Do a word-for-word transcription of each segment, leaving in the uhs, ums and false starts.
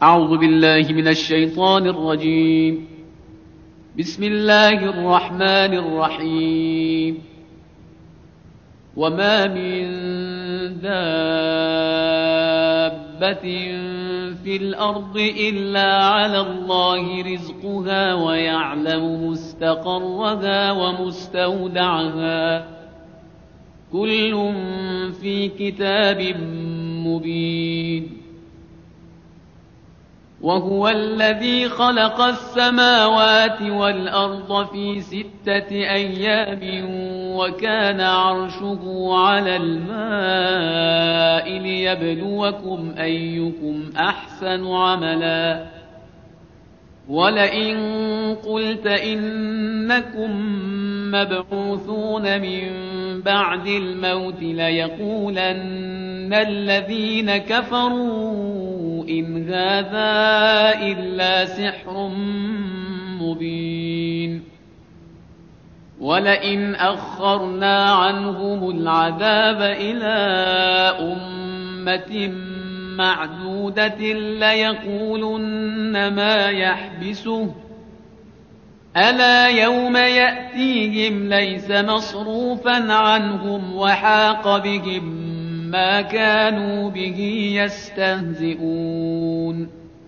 أعوذ بالله من الشيطان الرجيم. بسم الله الرحمن الرحيم. وما من دابة في الأرض إلا على الله رزقها ويعلم مستقرها ومستودعها كل في كتاب مبين. وهو الذي خلق السماوات والأرض في ستة أيام وكان عرشه على الماء ليبلوكم أيكم أحسن عملا. ولئن قلت إنكم مبعوثون من بعد الموت ليقولن الذين كفروا إن هذا إلا سحر مبين. ولئن أخرنا عنهم العذاب إلى أمة معدودة ليقولن ما يحبسه ألا يوم يأتيهم ليس مصروفا عنهم وحاق بهم ما كانوا به يستهزئون.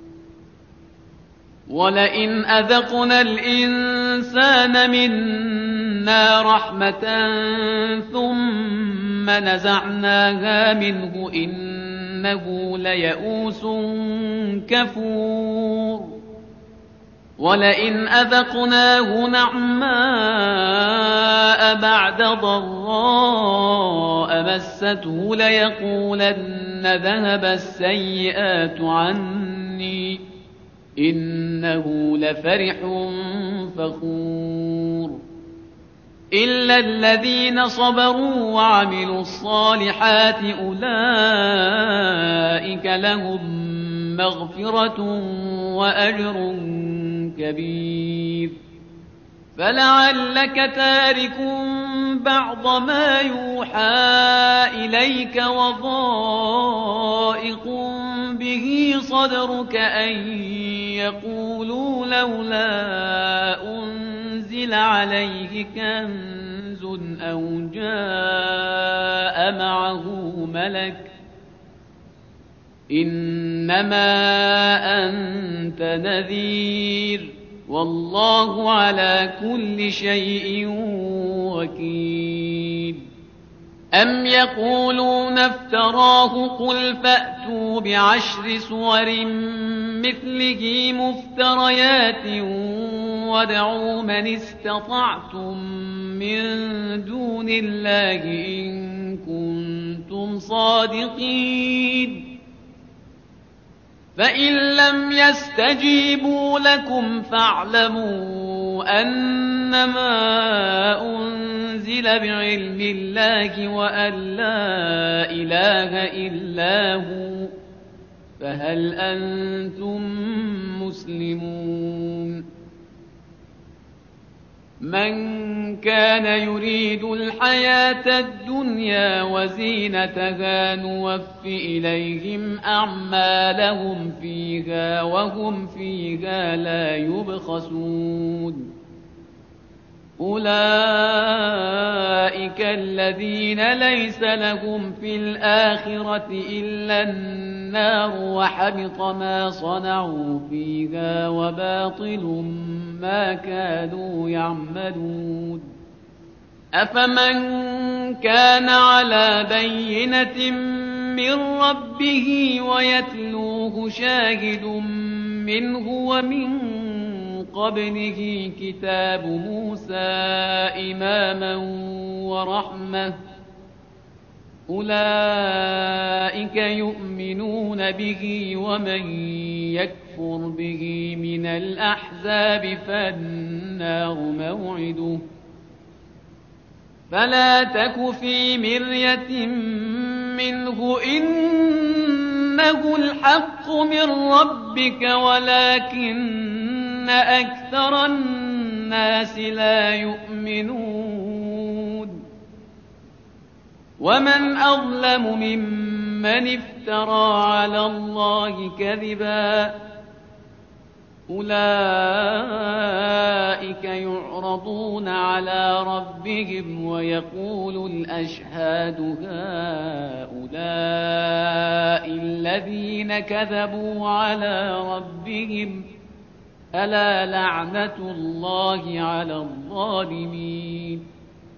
ولئن أذقنا الإنسان منا رحمة ثم نزعناها منه إنه ليئوس كفور. ولئن أذقناه نعماء بعد ضراء مسته ليقولن ذهب السيئات عني إنه لفرح فخور. إلا الذين صبروا وعملوا الصالحات أولئك لهم مغفرة وأجر كبير. فلعلك تارك بعض ما يوحى إليك وضائق به صدرك أن يقولوا لولا أنزل عليه كنز أو جاء معه ملك إنما أنت نذير والله على كل شيء وكيل. أم يقولون افتراه قل فأتوا بعشر سور مثله مفتريات وادعوا من استطعتم من دون الله إن كنتم صادقين. فإن لم يستجيبوا لكم فاعلموا أنما أنزل بعلم الله وأن لا إله إلا هو فهل أنتم مسلمون؟ من كان يريد الحياة الدنيا وزينتها نوف إليهم أعمالهم فيها وهم فيها لا يبخسون. أولئك الذين ليس لهم في الآخرة إلا النار وحبط ما صنعوا فيها وباطل ما كانوا يعملون. أفمن كان على بينة من ربه ويتلوه شاهد منه ومن قبله كتاب موسى إماما ورحمة أولئك يؤمنون به ومن يكفر به من الأحزاب فالنار موعده. فلا تك في مرية منه إنه الحق من ربك ولكن أكثر الناس لا يؤمنون. ومن أظلم ممن من افترى على الله كذبا أولئك يعرضون على ربهم ويقول الأشهاد هؤلاء الذين كذبوا على ربهم ألا لعنة الله على الظالمين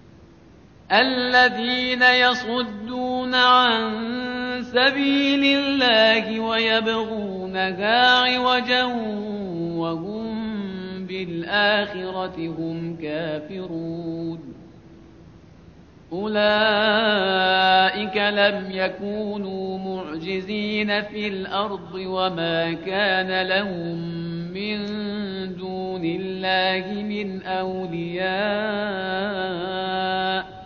الذين يصدون عن سبيل الله ويبغونها عوجا وهم بالآخرة هم كافرون أولئك لم يكونوا معجزين في الأرض وما كان لهم من دون الله من أولياء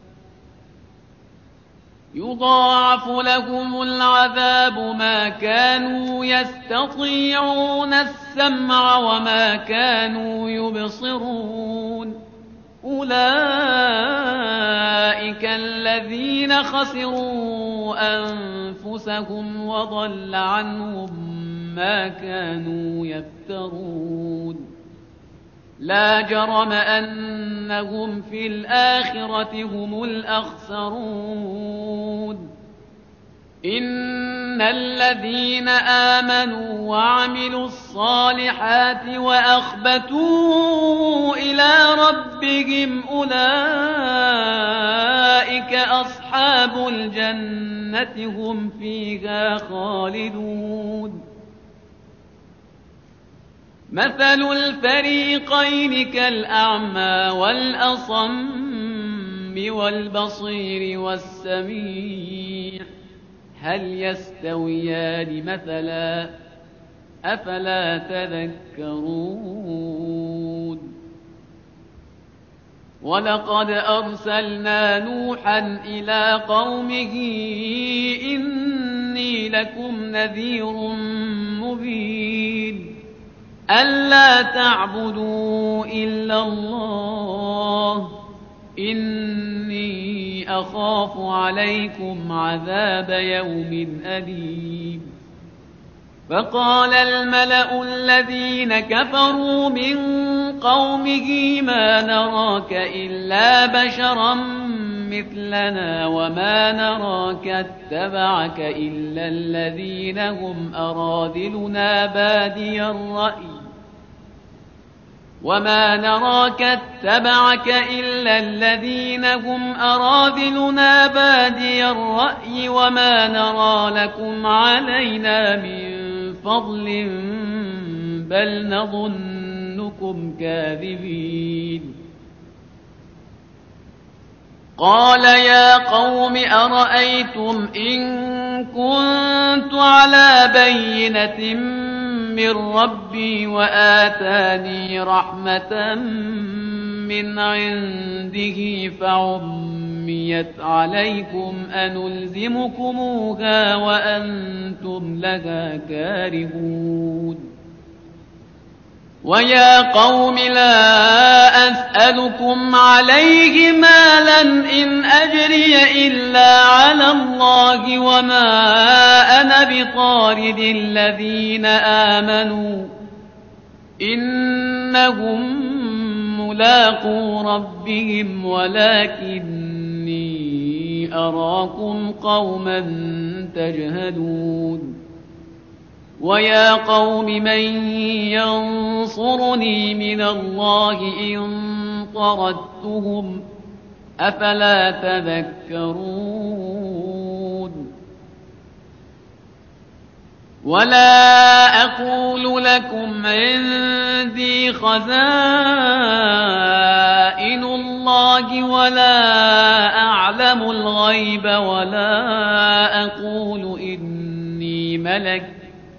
يضاعف لهم العذاب ما كانوا يستطيعون السمع وما كانوا يبصرون أولئك الذين خسروا أنفسهم وضل عنهم ما كانوا يفترون لا جرم أنهم في الآخرة هم الأخسرون إن الذين آمنوا وعملوا الصالحات وأخبتوا إلى ربهم أولئك أصحاب الجنة هم فيها خالدون مثل الفريقين كالأعمى والأصم والبصير والسميع هل يستويان مثلا أفلا تذكرون ولقد أرسلنا نوحا إلى قومه إني لكم نذير مبين ألا تعبدوا إلا الله إني أخاف عليكم عذاب يوم أليم فقال الملأ الذين كفروا من قومه ما نراك إلا بشرا مثلنا وما نراك اتبعك إلا الذين هم أراذلنا بادي الرأي وما نراك اتبعك إلا الذين هم أراذلنا بادي الرأي وما نرى لكم علينا من فضل بل نظنكم كاذبين قال يا قوم أرأيتم إن كنت على بينة من ربي وآتاني رحمة من عنده فعميت عليكم أنلزمكموها وأنتم لها كارهون ويا قوم لا أسألكم عليه مالا إن أجري إلا على الله وما أنا بطارد الذين آمنوا إنهم ملاقو ربهم ولكني أراكم قوما تجهلون ويا قوم من ينصرني من الله إن طردتهم أفلا تذكرون ولا أقول لكم عندي خزائن الله ولا أعلم الغيب ولا أقول إني ملك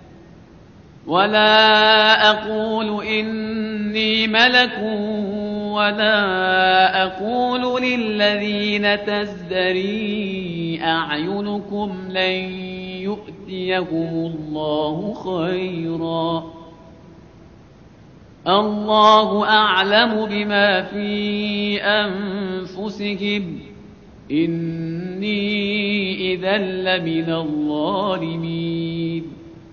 ولا أقول إني ملك ولا أقول للذين تزدري أعينكم لن يؤتيهم الله خيرا الله أعلم بما في أنفسهم إني إذا لمن الظالمين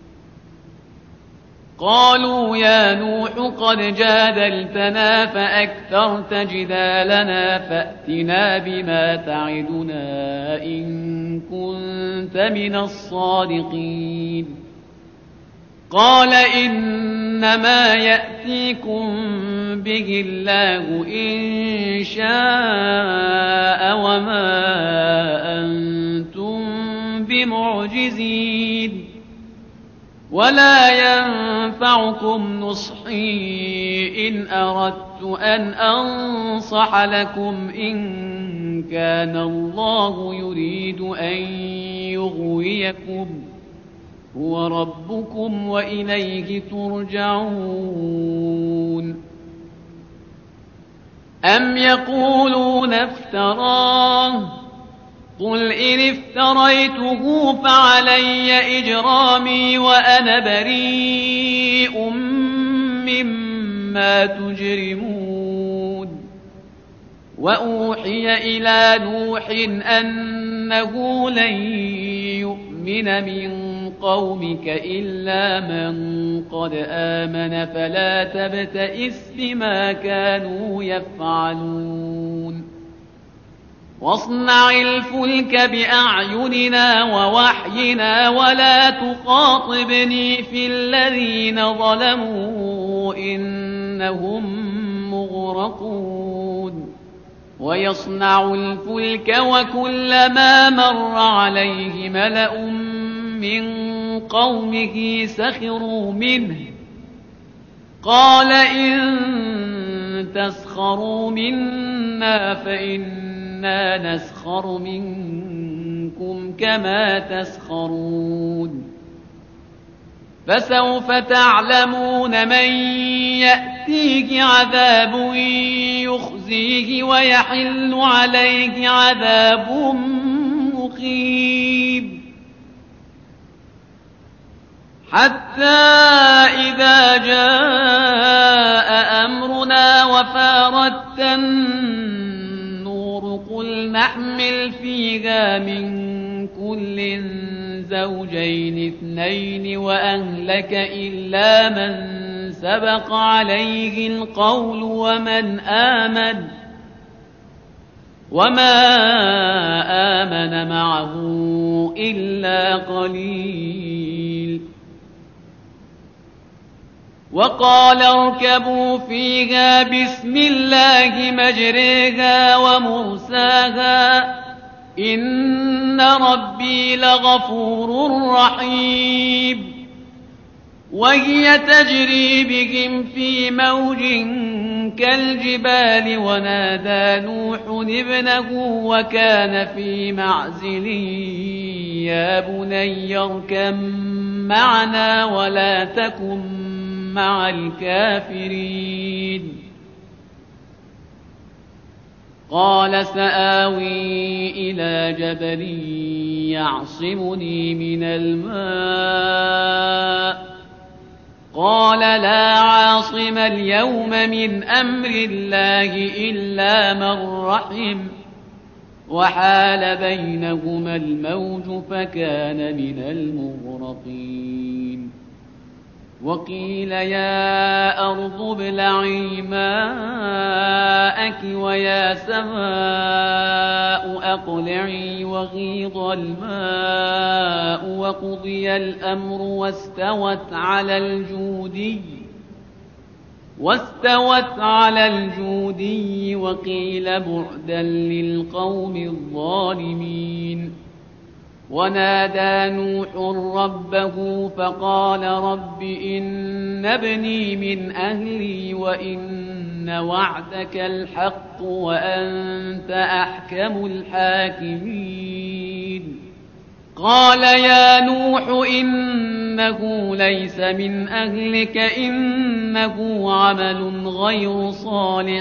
قالوا يا نوح قد جادلتنا فأكثرت جدالنا فأتنا بما تعدنا إن كنت من الصادقين قال إنما يأتيكم به الله إن شاء وما أنتم بمعجزين ولا ينفعكم نصحي إن أردت أن أنصح لكم إن كان الله يريد أن يغويكم هو ربكم وإليه ترجعون أم يقولون افتراه قل إن افتريته فعلي إجرامي وأنا بريء مما تجرمون وأوحي إلى نوح أنه لن يؤمن من قومك إلا من قد آمن فلا تبتئس بما كانوا يفعلون واصنع الفلك بأعيننا ووحينا ولا تخاطبني في الذين ظلموا إنهم مغرقون ويصنع الفلك وكلما مر عليه ملأ من قومه سخروا منه قال إن تسخروا منا فإنا نسخر منكم كما تسخرون فسوف تعلمون من يأتيه عذاب يخزيه ويحل عليه عذاب مقيم حتى إذا جاء أمرنا وفارت النور قل نحمل فيها من كل زوجين اثنين وأهلك إلا من سبق عليه القول ومن آمن وما آمن معه إلا قليل وقال اركبوا فيها بسم الله مجريها ومرساها إن ربي لغفور رحيم وهي تجري بهم في موج كالجبال ونادى نوح ابنه وكان في معزل يا بني اركب معنا ولا تكن مع الكافرين قال سآوي إلى جبل يعصمني من الماء قال لا عاصم اليوم من أمر الله إلا من رحم وحال بينهما الموج فكان من المغرقين وقيل يا أرض ابلعي ماءك ويا سماء أقلعي وغيض الماء وقضي الأمر واستوت على الجودي واستوت على الجودي وقيل بعدا للقوم الظالمين ونادى نوح ربه فقال رب إن ابني من أهلي وإن وعدك الحق وأنت أحكم الحاكمين قال يا نوح إنه ليس من أهلك إنه عمل غير صالح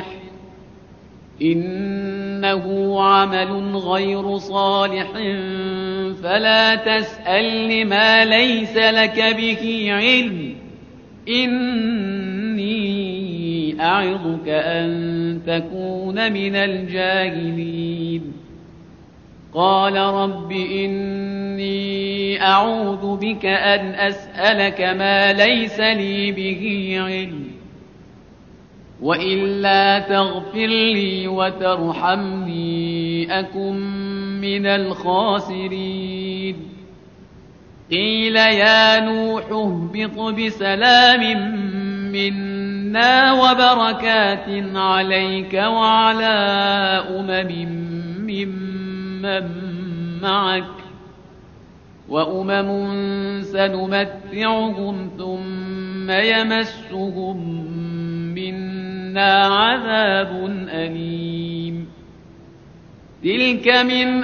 إنه عمل غير صالح فلا تسأل ما ليس لك به علم إني أعظك أن تكون من الجاهلين قال رب إني أعوذ بك أن أسألك ما ليس لي به علم وإلا تغفر لي وترحمني أكن من الخاسرين قيل يا نوح اهبط بسلام منا وبركات عليك وعلى أمم ممن معك وأمم سنمتعهم ثم يمسهم منا عذاب أليم تلك من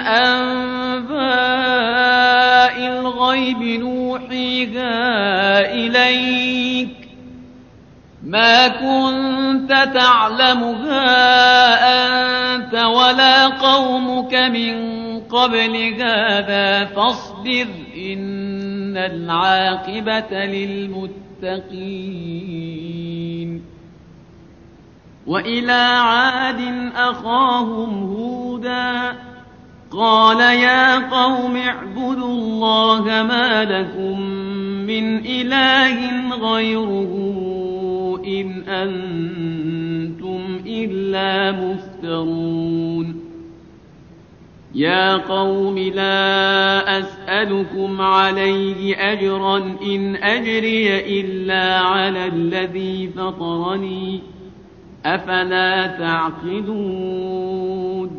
أنباء الغيب نوحيها إليك ما كنت تعلمها أنت ولا قومك من قبل هذا فاصبر إن العاقبة للمتقين وإلى عاد أخاهم هودا قال يا قوم اعبدوا الله ما لكم من إله غيره إن أنتم إلا مفترون يا قوم لا أسألكم عليه أجرا إن أجري إلا على الذي فطرني أفلا تعقلون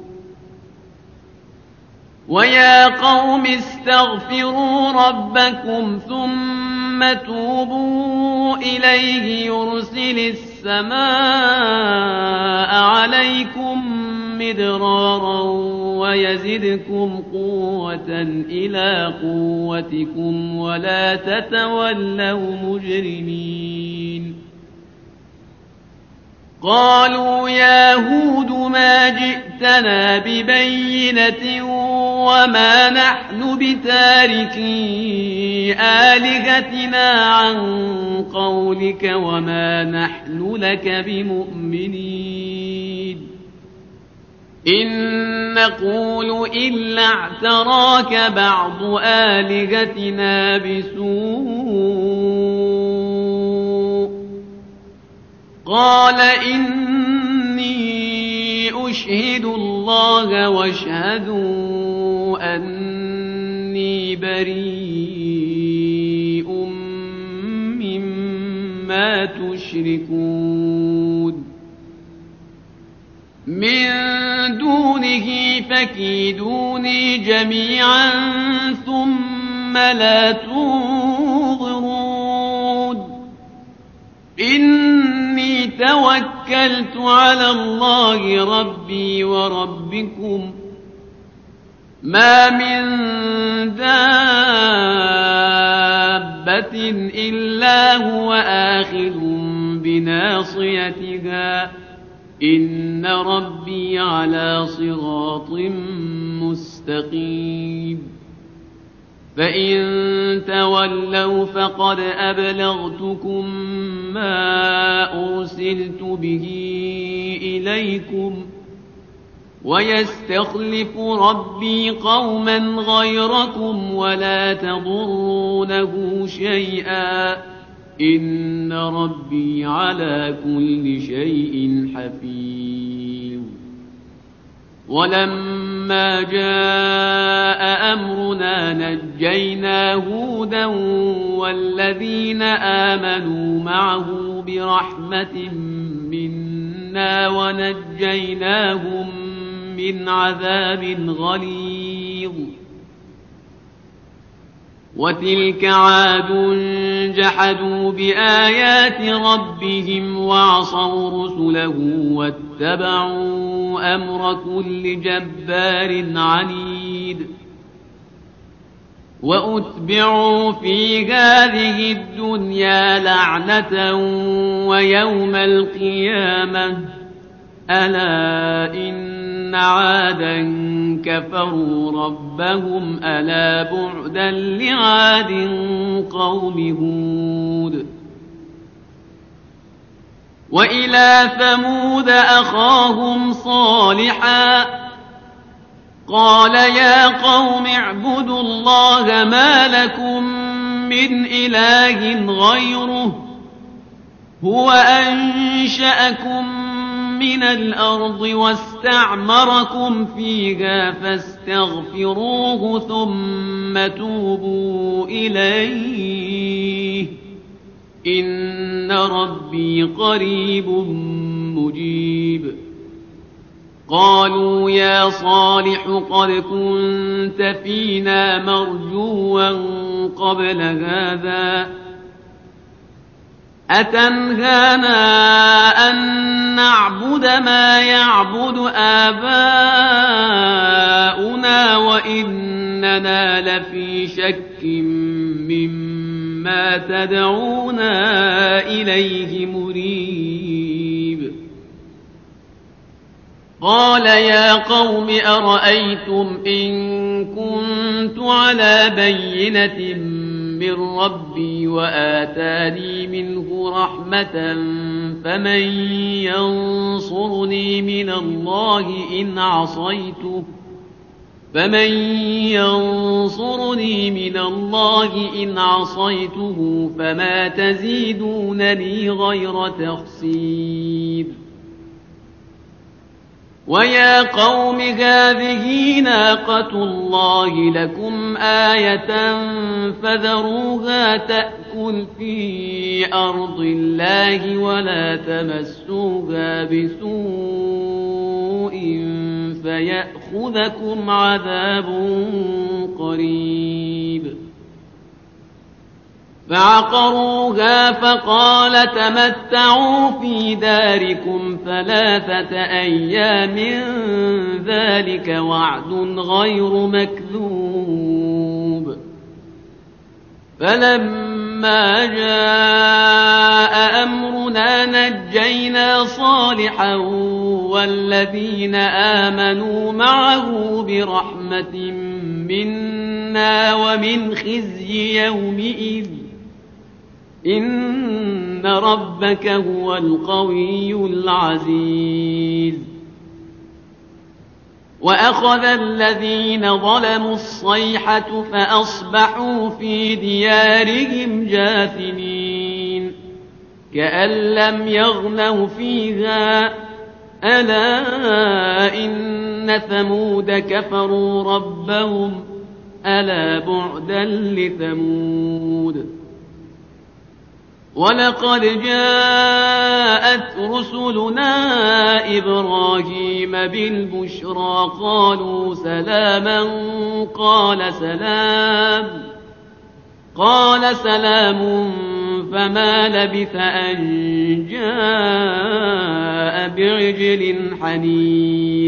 ويا قوم استغفروا ربكم ثم توبوا إليه يرسل السماء عليكم مدرارا ويزدكم قوة إلى قوتكم ولا تتولوا مجرمين قالوا يا هود ما جئتنا ببينة وما نحن بتاركي آلهتنا عن قولك وما نحن لك بمؤمنين إن نقول إلا اعتراك بعض آلهتنا بسوء قال إني أشهد الله واشهدوا أني بريء مما تشركون من دونه فكيدوني جميعا ثم لا تنظرون إني توكلت على الله ربي وربكم ما من دابة إلا هو آخذ بناصيتها إن ربي على صراط مستقيم فإن تولوا فقد أبلغتكم ما أرسلت به إليكم ويستخلف ربي قوما غيركم ولا تضرونه شيئا إن ربي على كل شيء حفيظ ولما جاء أمرنا نجينا هودا والذين آمنوا معه برحمة منا ونجيناهم من عذاب غليظ وتلك عاد جحدوا بآيات ربهم وعصوا رسله واتبعوا أمر كل جبار عنيد وأتبعوا في هذه الدنيا لعنة ويوم القيامة ألا إن عادا كفروا ربهم ألا بعدا لعاد قوم هود وإلى ثمود أخاهم صالحا قال يا قوم اعبدوا الله ما لكم من إله غيره هو أنشأكم من الأرض واستعمركم فيها فاستغفروه ثم توبوا إليه إن ربي قريب مجيب. قالوا يا صالح قد كنت فينا مرجوا قبل هذا أتنهانا أن نعبد ما يعبد آباؤنا وإننا لفي شك مما تدعونا إليه مريب. قال يا قوم أرأيتم إن كنت على بينة من ربي وآتاني منه رحمة فمن ينصرني من الله إن عصيته فمن ينصرني من الله إن عصيته فما تزيدونني غير تخسير. ويا قوم هذه ناقة الله لكم آية فذروها تأكل في أرض الله ولا تمسوها بسوء فيأخذكم عذاب قريب. فعقروها فقال تمتعوا في داركم ثلاثة أيام ذلك وعد غير مكذوب. فلما جاء أمرنا نجينا صالحا والذين آمنوا معه برحمة منا ومن خزي يومئذ إن ربك هو القوي العزيز. وأخذ الذين ظلموا الصيحة فأصبحوا في ديارهم جاثمين كأن لم يغنوا فيها ألا إن ثمود كفروا ربهم ألا بعدا لثمود. ولقد جاءت رسلنا إبراهيم بالبشرى قالوا سلاما قال سلام قال سلام فما لبث أن جاء بعجل حنيذ.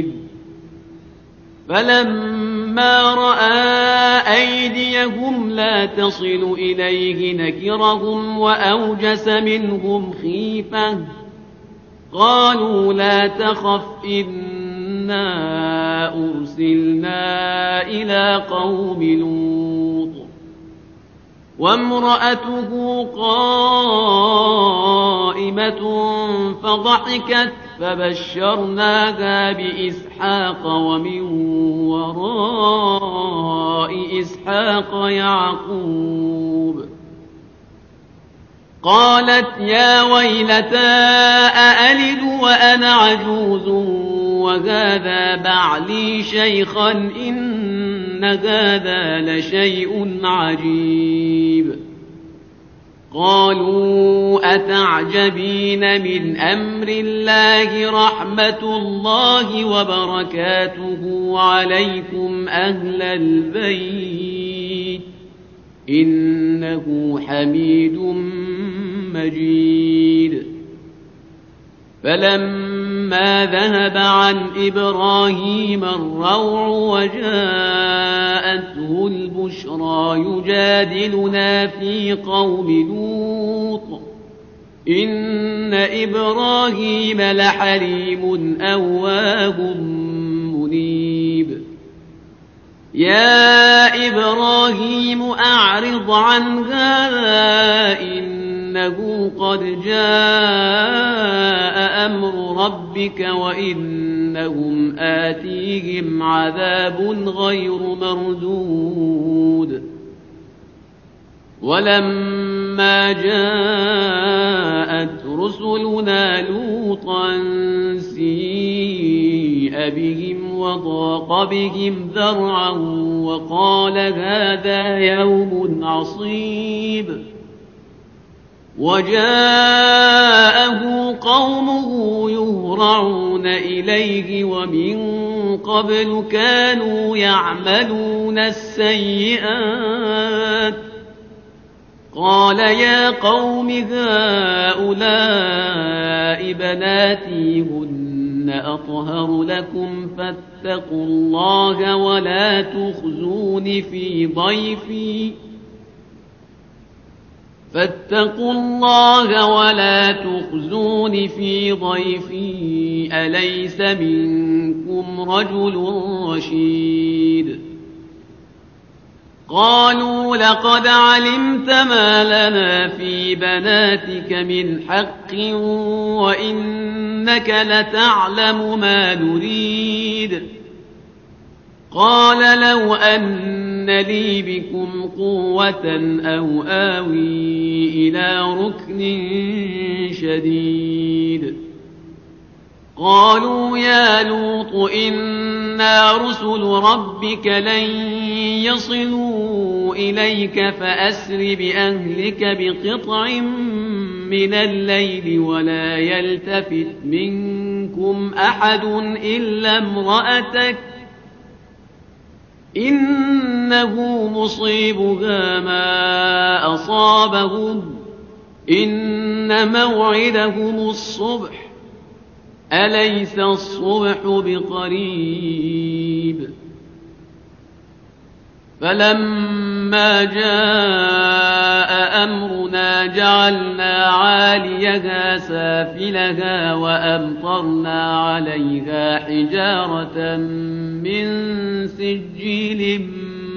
فلما رأى أيديهم لا تصل إليه نكرهم وأوجس منهم خيفة قالوا لا تخف إنا أرسلنا إلى قوم لوط وامرأته قائمة فضحكت فبشرناها بإسحاق ومن وراء إسحاق يعقوب. قالت يا ويلتى أألد وأنا عجوز وهذا بعلي شيخا إن هذا لشيء عجيب. قالوا أتعجبين من أمر الله رحمة الله وبركاته عليكم أهل البيت إنه حميد مجيد. فلما ذهب عن إبراهيم الروع وجاءته البشرى يجادلنا في قوم لوط إن إبراهيم لحليم أواه منيب. يا إبراهيم أعرض عن هذا إنه قد جاء أمر ربك وإنهم إنهم آتيهم عذاب غير مردود ولما جاءت رسلنا لوطا سيء بهم وضاق بهم ذرعا وقال هذا يوم عصيب وجاءه قومه يهرعون إليه ومن قبل كانوا يعملون السيئات قال يا قوم هؤلاء بناتي هن أطهر لكم فاتقوا الله ولا تخزون في ضيفي فاتقوا الله ولا تخزون في ضيفي أليس منكم رجل رشيد قالوا لقد علمت ما لنا في بناتك من حق وإنك لتعلم ما نريد قال لو أن لي بكم قوة أو آوي إلى ركن شديد قالوا يا لوط إنا رسل ربك لن يصلوا إليك فأسر بأهلك بقطع من الليل ولا يلتفت منكم أحد إلا امرأتك إنه مصيبها ما أصابهم إن موعدهم الصبح أليس الصبح بقريب فلما جاء أمرنا جعلنا عاليها سافلها وأمطرنا عليها حجارة من سجيل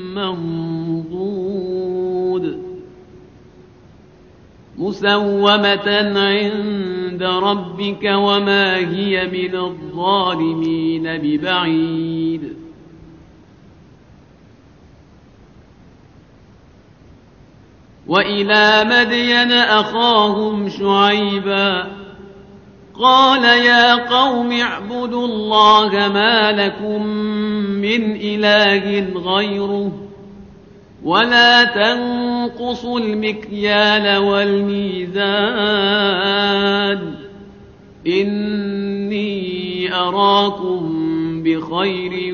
منضود مسومة عند ربك وما هي من الظالمين ببعيد وإلى مدين أخاهم شعيبا قال يا قوم اعبدوا الله ما لكم من إله غيره ولا تنقصوا المكيال والميزان إني أراكم بخير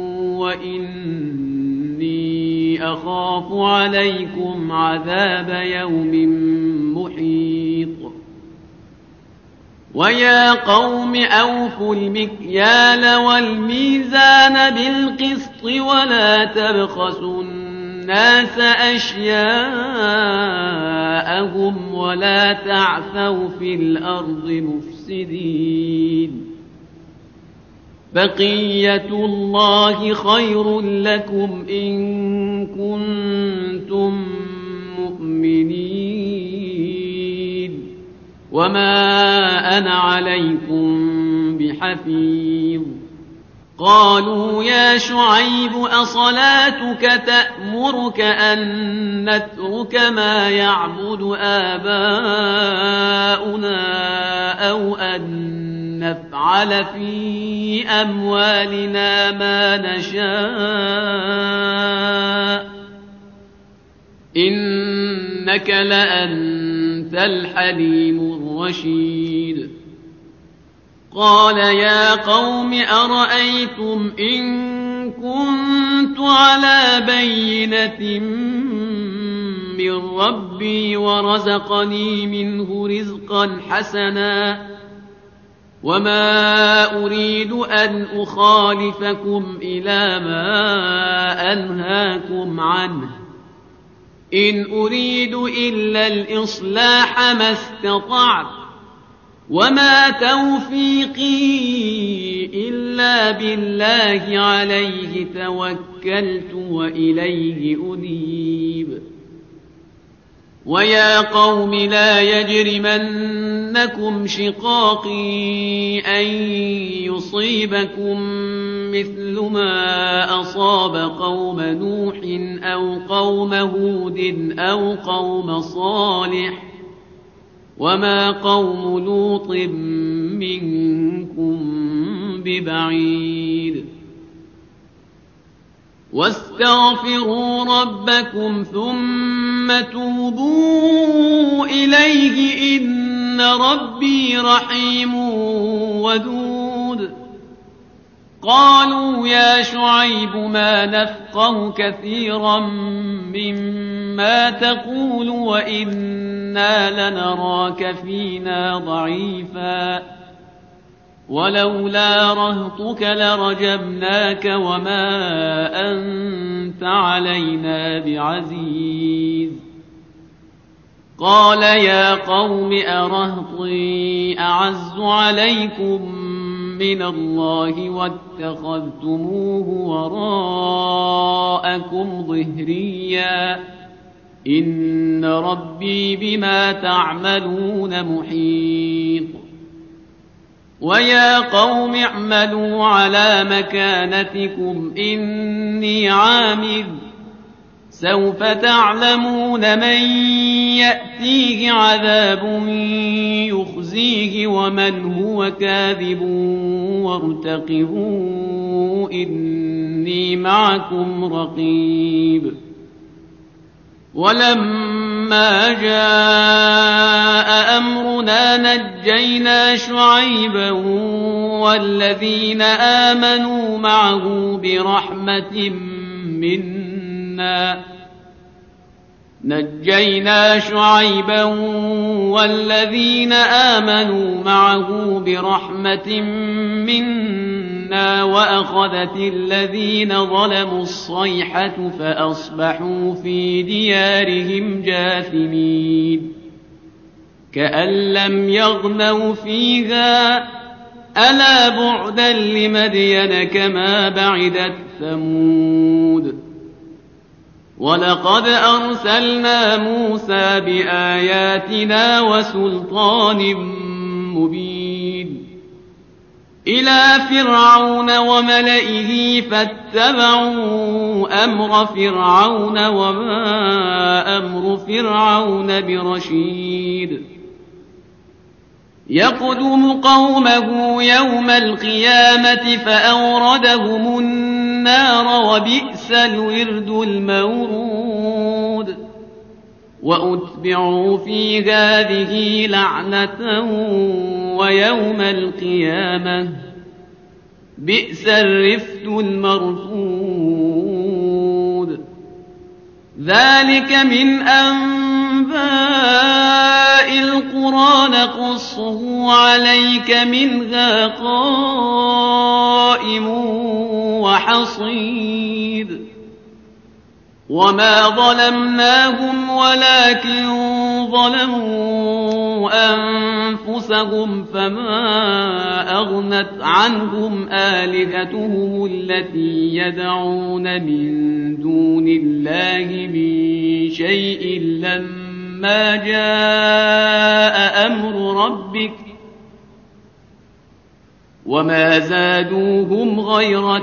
وإني أخاف عليكم عذاب يوم محيط ويا قوم أوفوا المكيال والميزان بالقسط ولا تبخسوا الناس أشياءهم ولا تعثوا في الأرض مفسدين بقية الله خير لكم إن كنتم مؤمنين وما أنا عليكم بحفيظ قالوا يا شعيب أصلاتك تأمرك أن نترك ما يعبد آباؤنا أو أن نفعل في أموالنا ما نشاء إنك لأنت الحليم الرشيد قال يا قوم أرأيتم إن كنت على بينة من ربي ورزقني منه رزقا حسنا وما أريد أن أخالفكم إلى ما أنهاكم عنه إن أريد إلا الإصلاح ما استطعت وما توفيقي إلا بالله عليه توكلت وإليه أنيب ويا قوم لا يجرمنكم شقاقي أن يصيبكم مثل ما أصاب قوم نوح أو قوم هود أو قوم صالح وما قوم لوط منكم ببعيد واستغفروا ربكم ثم توبوا إليه إن ربي رحيم ودود قالوا يا شعيب ما نفقه كثيرا مما تقول وإنا لنراك فينا ضعيفا ولولا رهطك لرجمناك وما أنت علينا بعزيز قال يا قوم أرهطي أعز عليكم من الله واتخذتموه وراءكم ظهريا إن ربي بما تعملون محيط ويا قوم اعملوا على مكانتكم إني عامل سوف تعلمون من يأتيه عذاب يخزيه ومن هو كاذب وارتقبوا إني معكم رقيب ولما جاء أمرنا نجينا شعيبا والذين آمنوا معه برحمة منا نجينا شعيبا والذين آمنوا معه برحمة منا وأخذت الذين ظلموا الصيحة فأصبحوا في ديارهم جاثمين كأن لم يغنوا فيها ألا بعدا لمدين كما بعدت ثمود ولقد أرسلنا موسى بآياتنا وسلطان مبين إلى فرعون وملئه فاتبعوا أمر فرعون وما أمر فرعون برشيد يقدم قومه يوم القيامة فأوردهم النار وبئس الورد المورود وأتبعوا في هذه لعنة ويوم القيامة بئس الرفد المرفود ذلك من أنباء القرى نقصه عليك منها قائم وحصيد وما ظلمناهم ولكن ظلموا أنفسهم فما أغنت عنهم آلهتهم التي يدعون من دون الله من شيء لما جاء أمر ربك وما زادوهم غير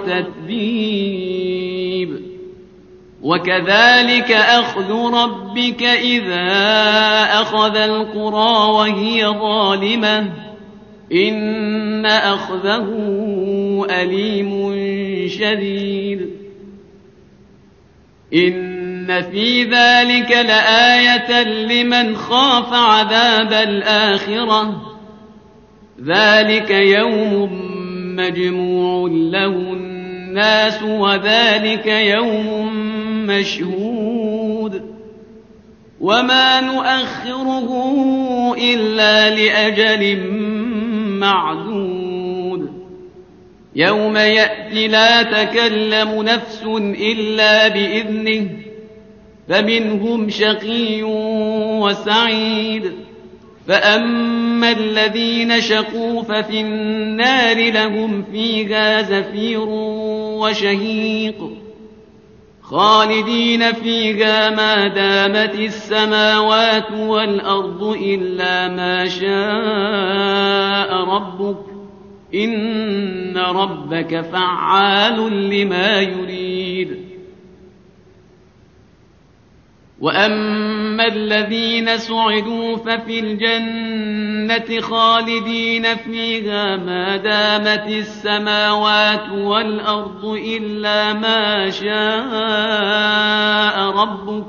تتبيب وكذلك أخذ ربك إذا أخذ القرى وهي ظالمة إن أخذه أليم شديد إن في ذلك لآية لمن خاف عذاب الآخرة ذلك يوم مجموع له الناس وذلك يوم مشهود وما نؤخره إلا لأجل معدود يوم يأتي لا تكلم نفس إلا بإذنه فمنهم شقي وسعيد فأما الذين شقوا ففي النار لهم فيها زفير وشهيق خالدين فيها ما دامت السماوات والأرض إلا ما شاء ربك إن ربك فعال لما يريد. وأما الذين سعدوا ففي الجنة خالدين فيها ما دامت السماوات والأرض إلا ما شاء ربك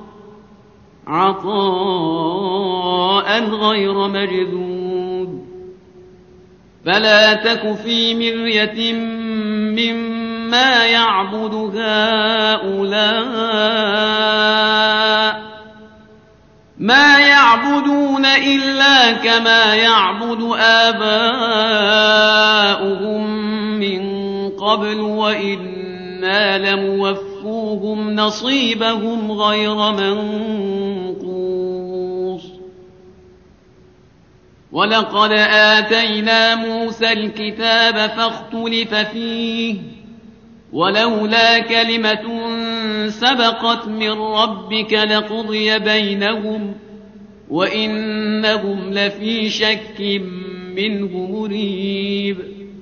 عطاء غير مجذوذ. فلا تك في مرية مما يعبد هؤلاء ما يعبدون إلا كما يعبد آباؤهم من قبل وإنا لموفوهم نصيبهم غير منقوص. ولقد آتينا موسى الكتاب فاختلف فيه ولولا كلمة سبقت من ربك لقضي بينهم وإنهم لفي شك منه مريب.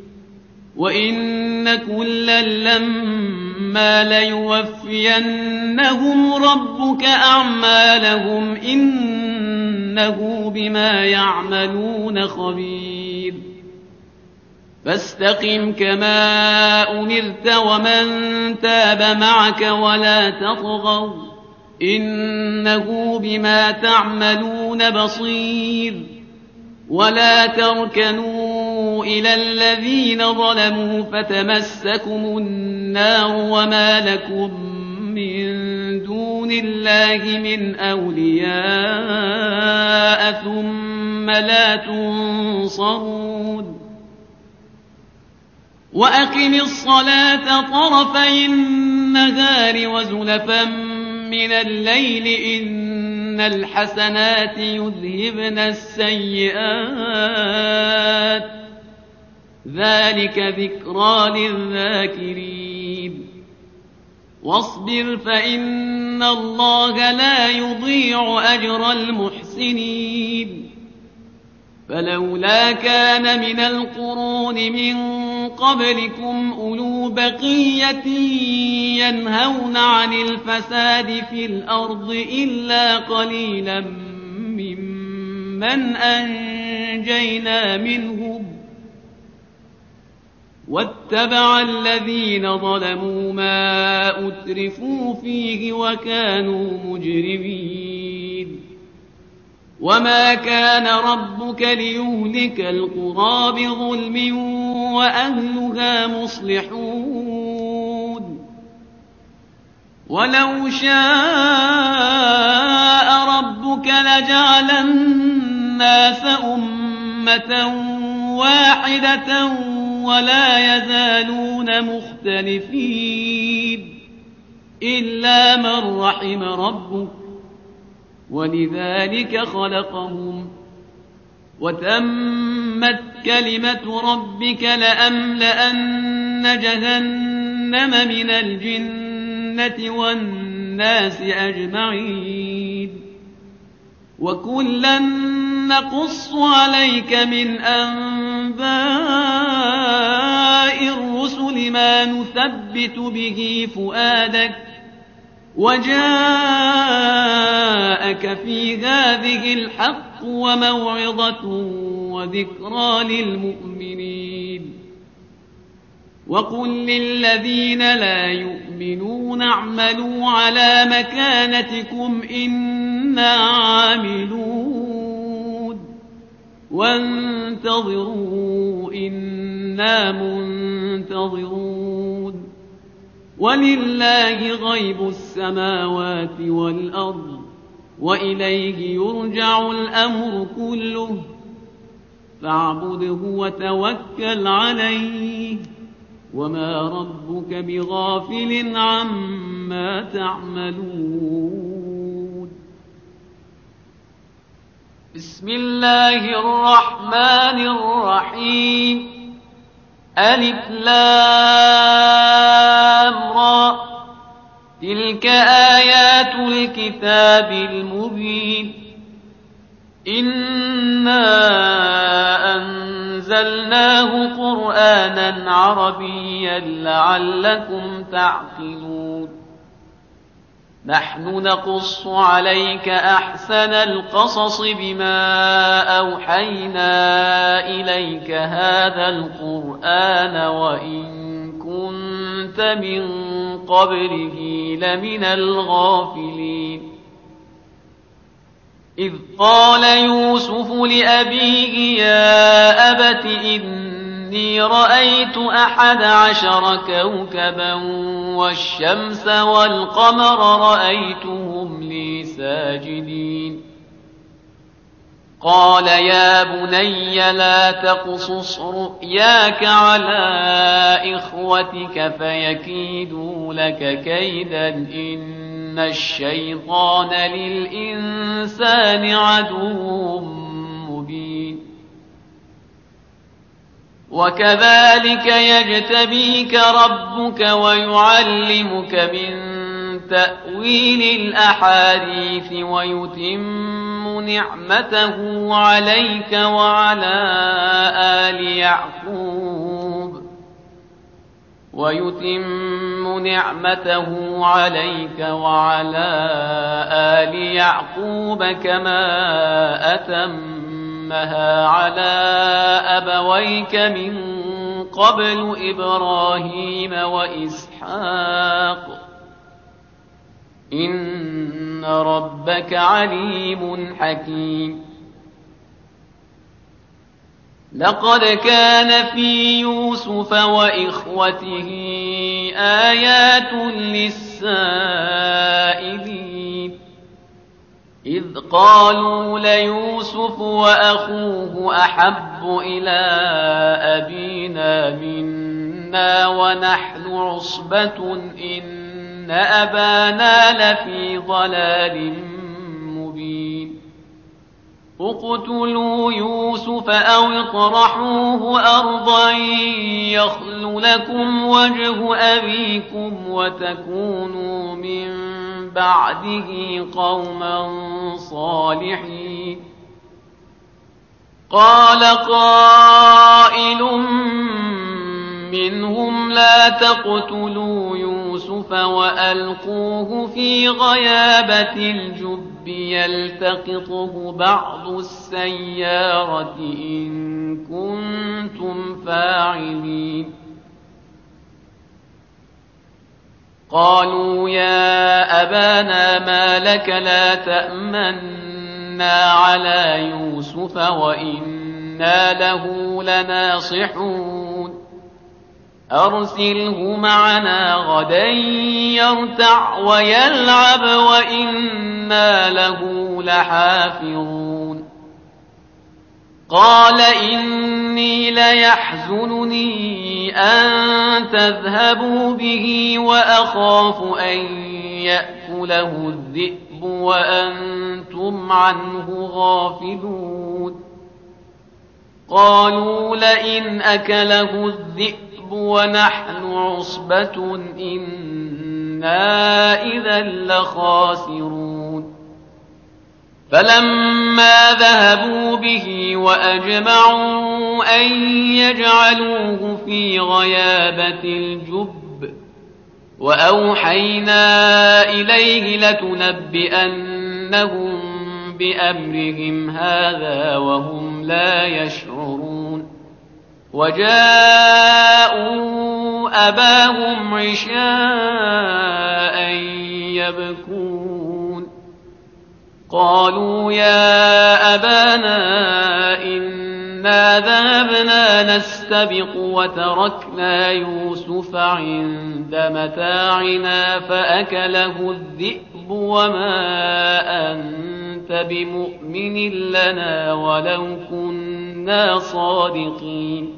وإن كلا لما ليوفينهم ربك أعمالهم إنه بما يعملون خبير. فاستقم كما أمرت ومن تاب معك ولا تطغوا إنه بما تعملون بصير. ولا تركنوا إلى الذين ظلموا فتمسكم النار وما لكم من دون الله من أولياء ثم لا تنصرون. وأقم الصلاة طرفي النهار وزلفا من الليل إن الحسنات يذهبن السيئات ذلك ذكرى للذاكرين. واصبر فإن الله لا يضيع أجر المحسنين. فلولا كان من القرون من قبلكم أولو بقية ينهون عن الفساد في الأرض إلا قليلا ممن أنجينا منهم واتبع الذين ظلموا ما أترفوا فيه وكانوا مجرمين. وما كان ربك ليهلك القرى بظلم وأهلها مصلحون. ولو شاء ربك لجعل الناس أمة واحدة ولا يزالون مختلفين إلا من رحم ربك ولذلك خلقهم. وتمت كلمة ربك لأملأن جهنم من الجنة والناس أجمعين. وكلا نقص عليك من أنباء الرسل ما نثبت به فؤادك وجاءك في هذه الحق وموعظة وذكرى للمؤمنين. وقل للذين لا يؤمنون اعملوا على مكانتكم إنا عاملون وانتظروا إنا منتظرون. ولله غيب السماوات والأرض وإليه يرجع الأمر كله فاعبده وتوكل عليه وما ربك بغافل عما تعملون. بسم الله الرحمن الرحيم. ألف لام را تلك آيات الكتاب المبين إنا أنزلناه قرآنا عربيا لعلكم تعقلون نحن نقص عليك أحسن القصص بما أوحينا إليك هذا القرآن وإن كنت من قبله لمن الغافلين إذ قال يوسف لأبيه يا أبت إني رأيت أحد عشر كوكبا والشمس والقمر رأيتهم لي ساجدين قال يا بني لا تقصص رؤياك على إخوتك فيكيدوا لك كيدا إن الشيطان للإنسان عدو مبين وكذلك يجتبيك ربك ويعلمك من تأويل الأحاديث ويتم نعمته عليك وعلى آل يعقوب ويتم نعمته عليك وعلى آل يعقوب كما أتمها على أبويك من قبل إبراهيم وإسحاق إن ربك عليم حكيم لقد كان في يوسف وإخوته آيات للسائلين إذ قالوا ليوسف وأخوه أحب إلى أبينا منا ونحن عصبة إن أبانا لفي ضلال مبين اقتلوا يوسف أو اطرحوه أرضا يخل لكم وجه أبيكم وتكونوا من بعده قوما صالحين قال قائل منهم لا تقتلوا يوسف وألقوه في غيابة الجب يلتقطه بعض السيارة إن كنتم فاعلين قالوا يا أبانا ما لك لا تأمنا على يوسف وإنا له لناصحون أرسله معنا غدا يرتع ويلعب وإنا له لحافظون قال إني ليحزنني أن تذهبوا به وأخاف أن يأكله الذئب وأنتم عنه غافلون قالوا لئن أكله الذئب ونحن عصبة إنا إذا لخاسرون فلما ذهبوا به وأجمعوا أن يجعلوه في غيابة الجب وأوحينا إليه لتنبئنهم بأمرهم هذا وهم لا يشعرون وجاءوا أباهم عشاء يبكون قالوا يا أبانا إنا ذهبنا نستبق وتركنا يوسف عند متاعنا فأكله الذئب وما أنت بمؤمن لنا ولو كنا صادقين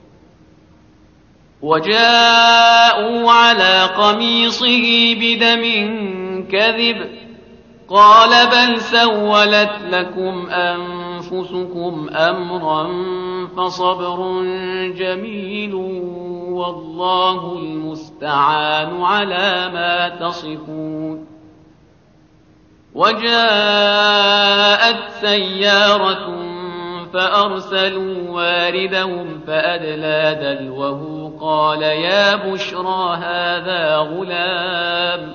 وجاءوا على قميصه بدم كذب قال بل سولت لكم أنفسكم أنفسكم أمرا فصبر جميل والله المستعان على ما تصفون. وجاءت سيارة فأرسلوا واردهم فأدلى دلوه قال يا بشرى هذا غلام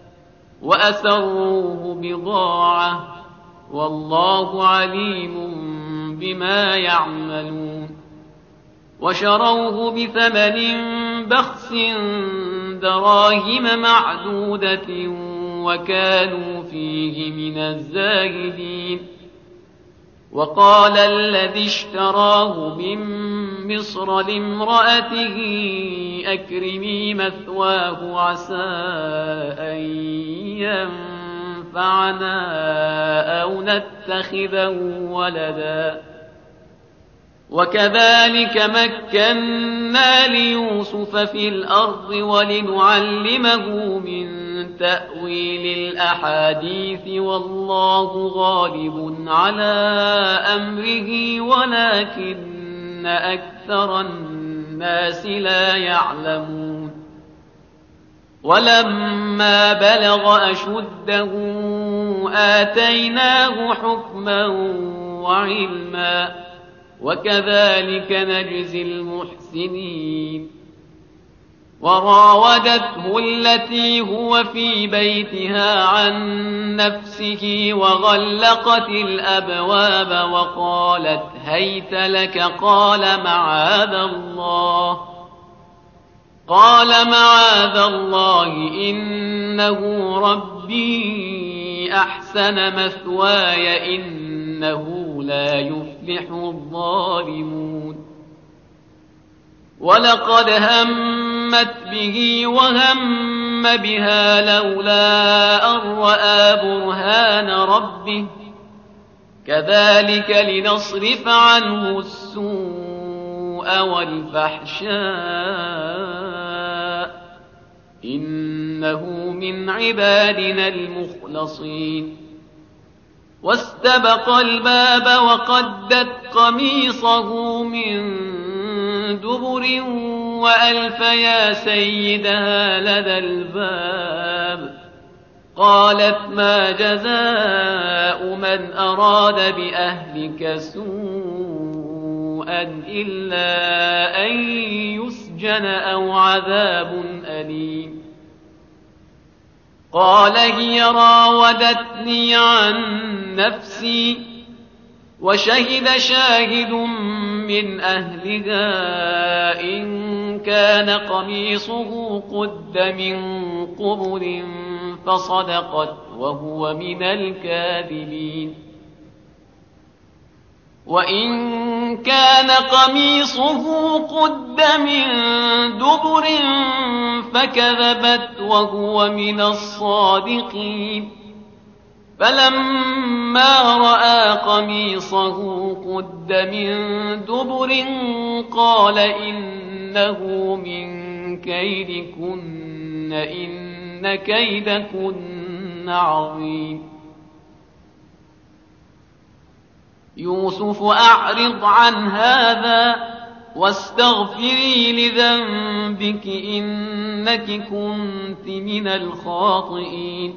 وأسروه بضاعة والله عليم بما يعملون. وشروه بثمن بخس دراهم معدودة وكانوا فيه من الزاهدين. وقال الذي اشتراه من مصر لامرأته أكرمي مثواه عسى أن ينفعنا أو نتخذه ولدا. وكذلك مكنا ليوسف في الأرض ولنعلمه من تأويل الأحاديث والله غالب على أمره ولكن أكثر الناس لا يعلمون. ولما بلغ أشده آتيناه حكما وعلما وكذلك نجزي المحسنين. وراودته التي هو في بيتها عن نفسه وغلقت الأبواب وقالت هيت لك قال معاذ الله قال معاذ الله إنه ربي أحسن مثواي إنه لا يفلح الظالمون. ولقد همت به وهم بها لولا أن رأى برهان ربه كذلك لنصرف عنه السوء والفحشاء إنه من عبادنا المخلصين. واستبق الباب وقدت قميصه من دبر وألف يا سيدها لدى الباب قالت ما جزاء من أراد بأهلك سوءا إلا أن يسجن أو عذاب أليم. قال هي راودتني عن نفسي وشهد شاهد من أهلها إن كان قميصه قد من قبل فصدقت وهو من الكاذبين. وإن كان قميصه قد من دبر فكذبت وهو من الصادقين. فلما رأى قميصه قد من دبر قال إنه من كيدكن إن كيدكن عظيم. يوسف أعرض عن هذا واستغفري لذنبك إنك كنت من الخاطئين.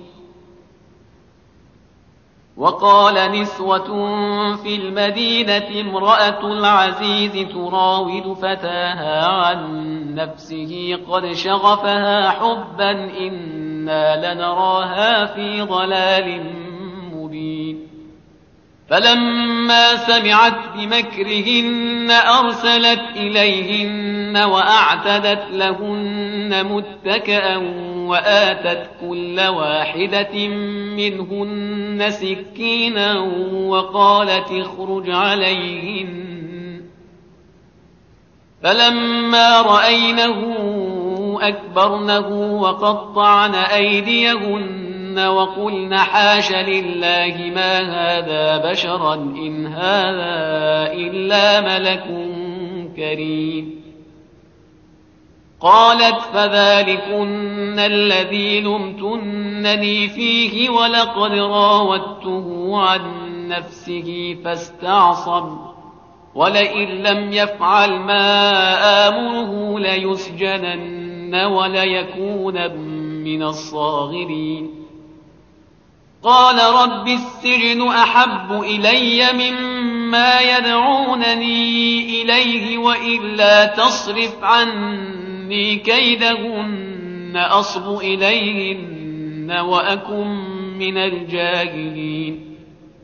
وقال نسوة في المدينة امرأة العزيز تراود فتاها عن نفسه قد شغفها حبا إنا لنراها في ضلال مبين. فلما سمعت بمكرهن أرسلت إليهن وأعتدت لهن متكئا وآتت كل واحدة منهن سكينا وقالت اخرج عليهن. فلما رأينه أكبرنه وقطعن أيديهن وقلن حاش لله ما هذا بشرا إن هذا إلا ملك كريم. قالت فذلكن الذي لمتنني فيه ولقد راودته عن نفسه فاستعصم ولئن لم يفعل ما آمره ليسجنن وليكون من الصاغرين قال رب السجن أحب إلي مما يدعونني إليه وإلا تصرف عني كيدهن أصب إليهن وأكن من الجاهلين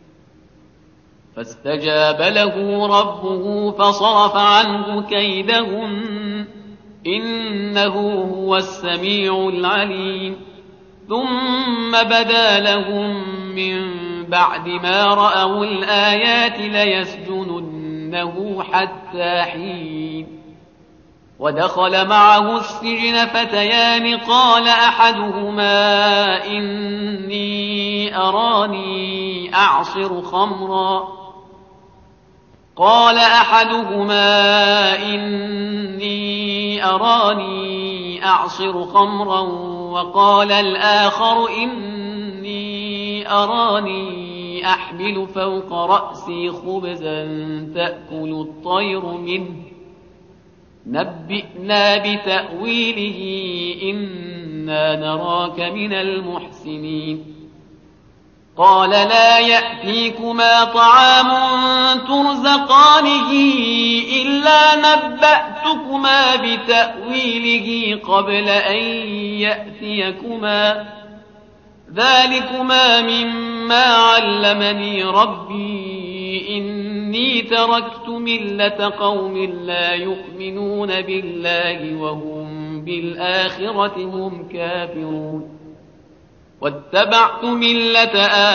فاستجاب له ربه فصرف عنه كيدهن إنه هو السميع العليم ثم بدا لهم من بعد ما رأوا الآيات ليسجننه حتى حين ودخل معه السجن فتيان قال أحدهما إني أراني أعصر خمرا قال أحدهما إني أراني أعصر خمرا وقال الآخر إني أراني أحمل فوق رأسي خبزا تأكل الطير منه نبئنا بتأويله إنا نراك من المحسنين قال لا يأتيكما طعام ترزقانه إلا نبأتكما بتأويله قبل أن يأتيكما ذلكما مما علمني ربي إني تركت ملة قوم لا يؤمنون بالله وهم بالآخرة هم كافرون واتبعت ملة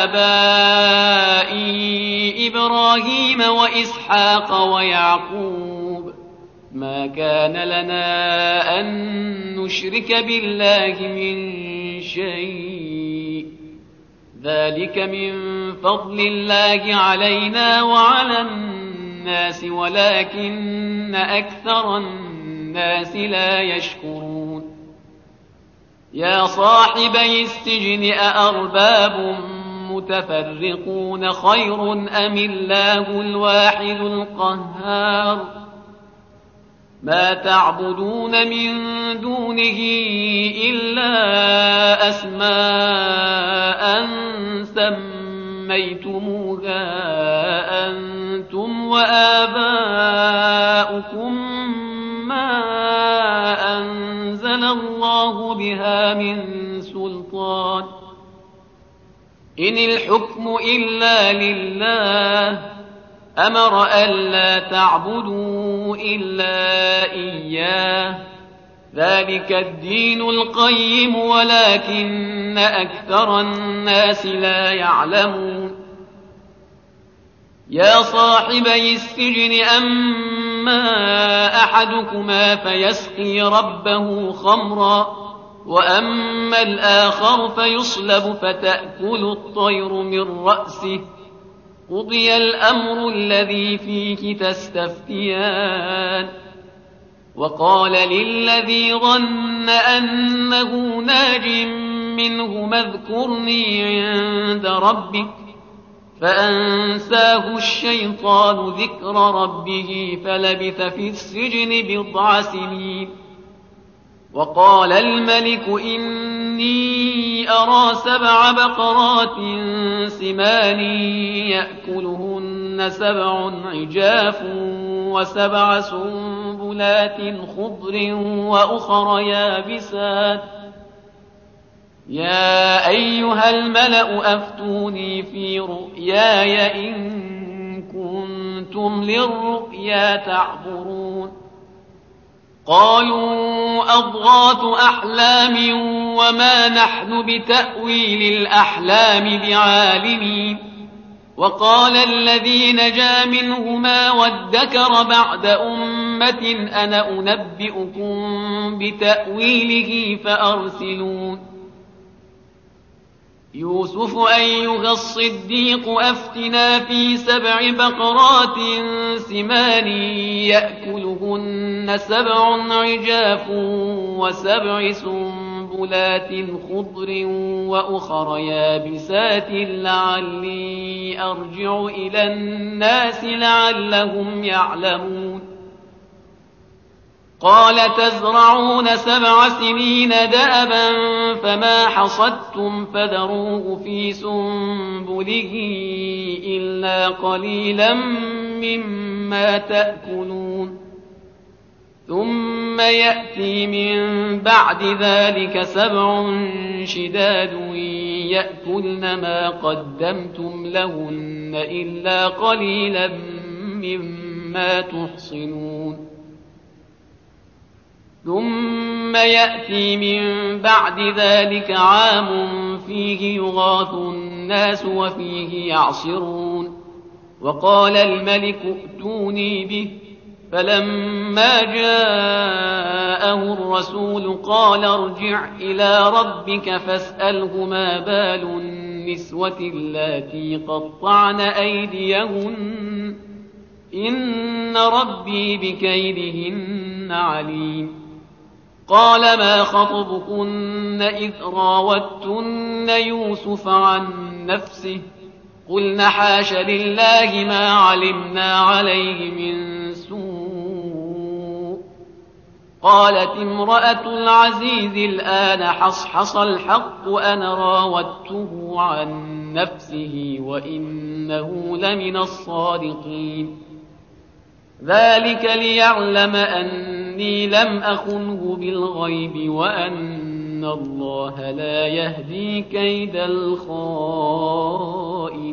آبائي إبراهيم وإسحاق ويعقوب ما كان لنا أن نشرك بالله من شيء ذلك من فضل الله علينا وعلى الناس ولكن أكثر الناس لا يشكرون يا صاحبي السجن أأرباب متفرقون خير أم الله الواحد القهار ما تعبدون من دونه إلا أسماء سميتموها أنتم وآباؤكم ما أنزل الله بها من سلطان إن الحكم إلا لله أمر ألا تعبدوا إلا إياه ذلك الدين القيم ولكن أكثر الناس لا يعلمون يا صاحبي السجن أما أحدكما فيسقي ربه خمرا وأما الآخر فيصلب فتأكل الطير من رأسه قضي الأمر الذي فيه تستفتيان وقال للذي ظن أنه ناج منه اذكرني عند ربك فأنساه الشيطان ذكر ربه فلبث في السجن بضع سنين وقال الملك إني أرى سبع بقرات سمان يأكلهن سبع عجاف وسبع سنبلات خضر وأخر يابسات يا أيها الملأ أفتوني في رؤياي إن كنتم للرؤيا تعبرون قالوا أضغاث أحلام وما نحن بتأويل الأحلام بعالمين وقال الذي نجا منهما وادكر بعد أمة أنا أنبئكم بتأويله فأرسلون يوسف أيها الصديق أفتنا في سبع بقرات سمان يأكلهن سبع عجاف وسبع سنبلات سنبلات خضر وأخر يابسات لعلي أرجع إلى الناس لعلهم يعلمون قال تزرعون سبع سنين دأبا فما حصدتم فذروه في سنبله إلا قليلا مما تأكلون ثم يأتي من بعد ذلك سبع شداد يأكلن ما قدمتم لهن إلا قليلا مما تحصنون ثم يأتي من بعد ذلك عام فيه يغاث الناس وفيه يعصرون وقال الملك ائتوني به فلما جاءه الرسول قال ارجع إلى ربك فاسأله ما بال النسوة اللاتي قطعن أيديهن إن ربي بكيدهن عليم قال ما خطبكن إذ راوتن يوسف عن نفسه قلن حاش لله ما علمنا عليه من سوء قالت امرأة العزيز الآن حصحص الحق أنا راودته عن نفسه وإنه لمن الصادقين ذلك ليعلم أني لم أخنه بالغيب وأن الله لا يهدي كيد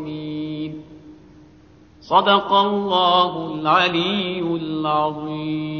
الخائنين صدق الله العلي العظيم.